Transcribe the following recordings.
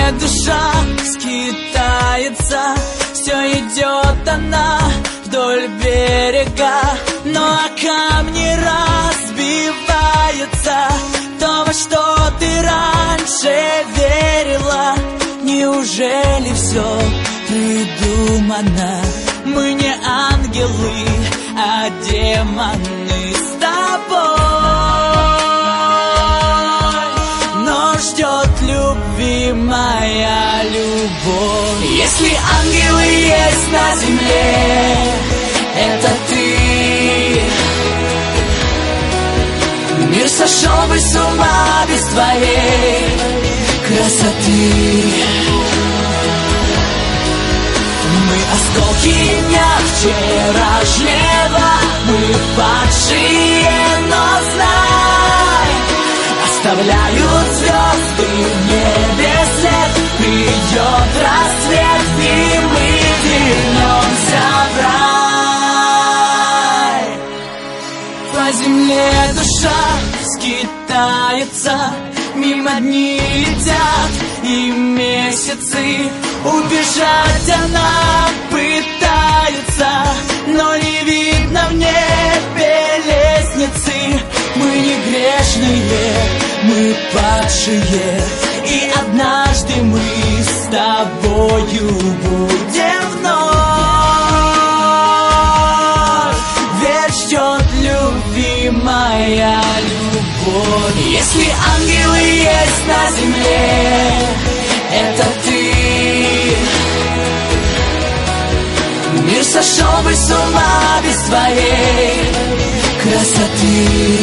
земле душа скитается, все идет она вдоль берега, но о камни разбивается то, во что ты раньше верила. Неужели все придумано? Мы не ангелы, а демоны с тобой. Но ждет любимая любовь. Если ангелы есть на земле, это ты. Мир сошел бы с ума без твоей красоты. Мы осколки дня вчерашнего, мы падшие, но знай, оставляют звезды в небе след. Придет рассвет, и мы вернемся в рай. По земле душа скитается, мимо дни летят и месяцы. Убежать она пытается, но не видно в небе лестницы. Мы не грешные, мы падшие, и однажды мы с тобою будем вновь. Ведь ждет любимая любовь. Если ангелы есть на земле, это ты. Мир сошел бы с ума без твоей красоты.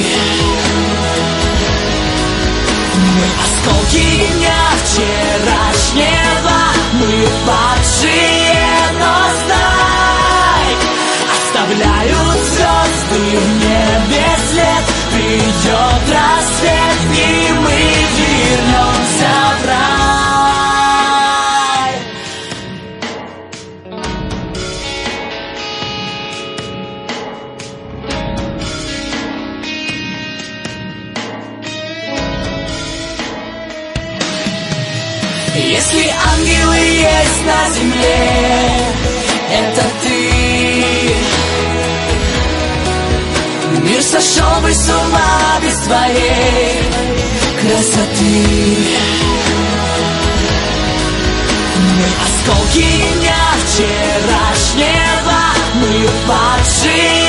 Мы осколки дня вчерашнего, мы падшие, но знай, оставляют звезды в небе след. Придет рассвет, и мы вернемся в рай. Если ангелы есть на земле, это ты. Мир сошел бы с ума без твоей красоты. Мы осколки дня вчерашнего, мы падшие,